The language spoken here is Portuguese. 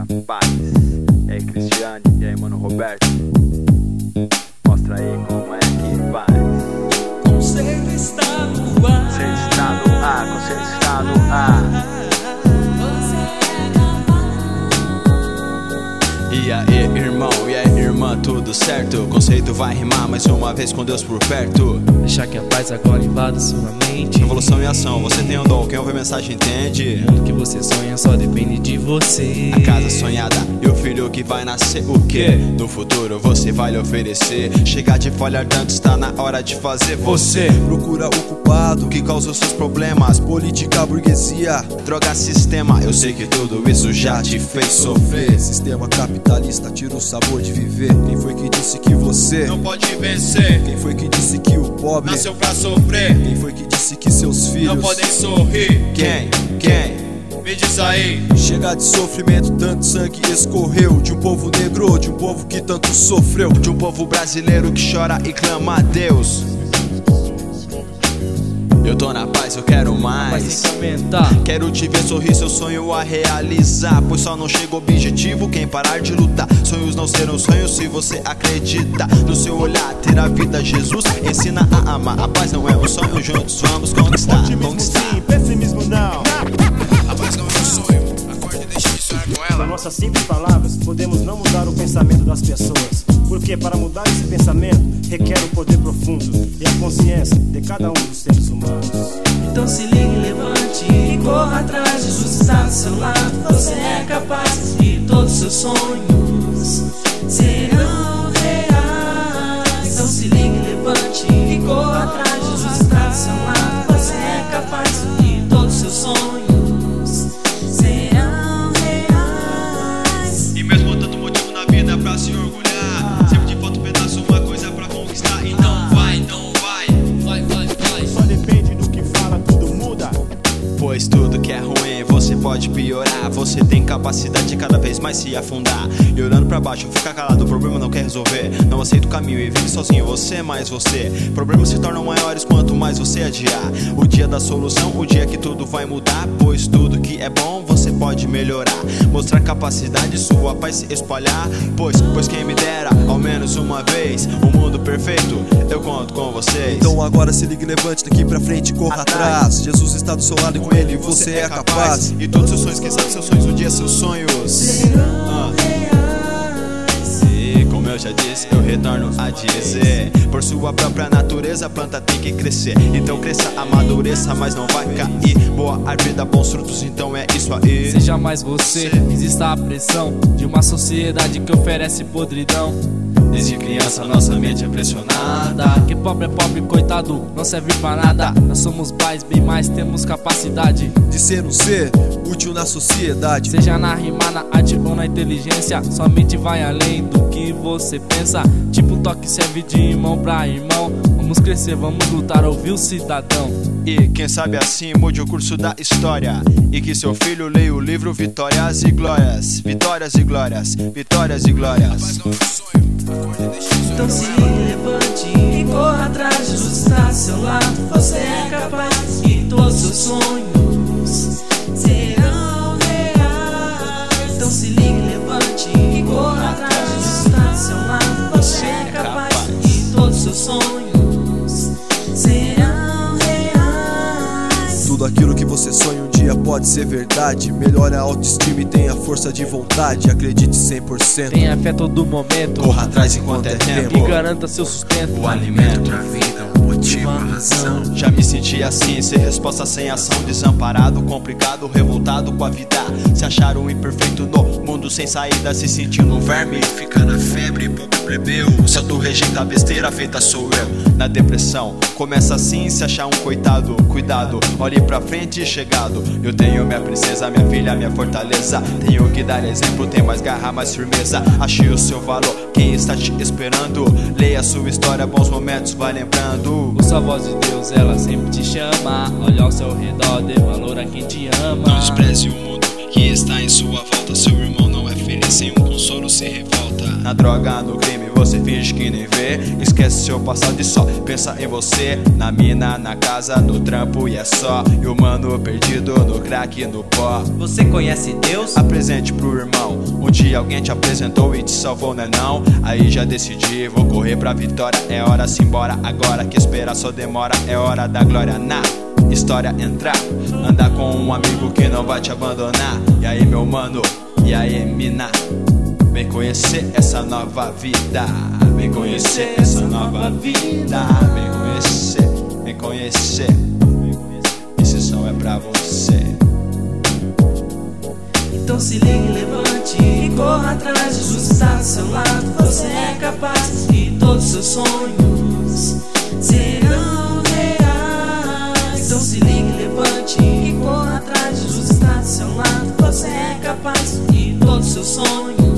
na paz. E aí, Cristiane, e aí, mano Roberto, mostra aí como é que faz. Conselho está no ar. Conselho está no ar, conselho está no ar. E aí, irmão, e aí, irmã, tudo certo? O conceito vai rimar mais uma vez com Deus por perto. Deixa que a paz agora invada sua mente. Revolução em ação, você tem um dom, quem ouve a mensagem entende. O mundo que você sonha só depende de você. A casa sonhada e o filho que vai nascer, o quê? No futuro você vai lhe oferecer. Chegar de folha ardente, está na hora de fazer você. Procura o culpado Que causa os seus problemas, política, burguesia, droga, sistema. Eu sei que tudo isso já te fez sofrer. Sistema capitalista tira o sabor de viver. Quem foi que disse que você Não pode vencer, Quem foi que disse que o pobre nasceu pra sofrer. Quem foi que disse que seus filhos Não podem sorrir. Quem? Me diz aí. Chega de sofrimento, tanto sangue escorreu. De um povo negro, de um povo que tanto sofreu. De um povo brasileiro que chora e clama a Deus. Eu tô na paz, eu quero mais. Quero te ver sorrir, seu sonho a realizar. Pois só não chega o objetivo quem parar de lutar. Sonhos não serão sonhos se você acredita. No seu olhar ter a vida, Jesus ensina a amar. A paz não é um sonho, juntos vamos conquistar. Otimismo sim, pessimismo não. A paz não é um sonho, acorde e deixe de sonhar com Com ela. nossas simples palavras, podemos não mudar o pensamento das pessoas. Porque para mudar esse pensamento, requer um poder profundo e a consciência de cada um dos seres humanos. Então se ligue, levante e corra atrás. Jesus está do seu lado. Você é capaz e todos os seus sonhos serão reais. Então se ligue, levante e corra atrás. Jesus está do seu lado. Você é capaz e todos os seus sonhos serão reais. E mesmo tanto motivo na vida pra se orgulhar, sempre te falta um pedaço, uma coisa pra conquistar. Então vai, não vai. Só depende do que fala, tudo muda. Pois tudo que é ruim você pode piorar. Você tem capacidade de cada vez mais se afundar. E olhando pra baixo, ficar calado, o problema não quer resolver. Não aceita o caminho e vive sozinho, você mais você. Problemas se tornam maiores quanto mais você adiar. O dia da solução, o dia que tudo vai mudar. Pois tudo que é bom você pode melhorar. Mostrar capacidade, sua paz se espalhar. Pois quem me dera, ao menos uma vez, um mundo perfeito, eu conto com vocês. Então agora se ligue, levante daqui pra frente e corra atrás. Jesus está do seu lado e com ele você é capaz. E todos os seus sonhos, quem sabe seus sonhos, um dia seus sonhos E como eu já disse, eu retorno a dizer: por sua própria natureza a planta tem que crescer. Então cresça, amadureça, mas não vai cair. Boa árvore dá bons frutos, então é isso aí. Seja mais você, resista à pressão de uma sociedade que oferece podridão. Desde criança nossa mente é pressionada. Que pobre é pobre, coitado, não serve pra nada. Nós somos pais, bem mais temos capacidade De ser um ser útil na sociedade. seja na rima, na arte ou na inteligência. Somente vai além do que você pensa. Tipo um toque serve de irmão pra irmão. Vamos crescer, vamos lutar, ouvir o cidadão. E quem sabe assim mude o curso da história. E que seu filho leia o livro Vitórias e Glórias. Vitórias e glórias, vitórias e glórias. Então se levante e corra atrás. Jesus está do seu lado. Você é capaz e todos os seus sonhos serão reais. Então se ligue, levante e corra atrás. Jesus está do seu lado. Você é capaz e todos os seus sonhos serão reais. Tudo aquilo que você sonha um dia pode ser verdade. Melhore a autoestima e tenha força de vontade. Acredite 100%. Tenha fé todo momento. Corra atrás enquanto é E tempo. garanta seu sustento. O alimento, A vida, o motivo, a razão. já me senti assim, sem resposta, sem ação. Desamparado, complicado, revoltado com a vida. Se achar um imperfeito no mundo sem saída. Se sentindo um verme, fica na febre, pobre plebeu. Se eu tô rejeito a besteira feita sou eu. Na depressão, começa assim, se achar um coitado. Cuidado, olhe pra frente e chegado. Eu tenho minha princesa, minha filha, minha fortaleza. Tenho que dar exemplo, tem mais garra, mais firmeza. Achei o seu valor, quem está te esperando. Leia sua história, bons momentos vai lembrando. Ouça a voz de Deus, ela sempre te chama. Olha ao seu redor, dê valor a quem te ama. Não despreze o mundo que está em sua volta. Seu irmão não é feliz, sem um consolo se revolta. Na droga, no crime, você finge que nem vê. Esquece seu passado e só pensa em você. Na mina, na casa, no trampo e é só. E o mano perdido no crack e no pó. Você conhece Deus? Apresente pro irmão. Um dia alguém te apresentou e te salvou, né não? Aí já decidi, vou correr pra vitória. É hora se embora agora, que esperar só demora. É hora da glória na história entrar. Andar com um amigo que não vai te abandonar. E aí meu mano, e aí mina, vem conhecer essa nova vida. Vem conhecer essa nova vida. Vem conhecer, vem conhecer. Esse som é pra você. Então se ligue, levante e corra atrás. Jesus está do seu lado, você é capaz. E todos seus sonhos serão reais. Então se ligue, levante e corra atrás. Jesus está do seu lado, você é capaz. E todos seus sonhos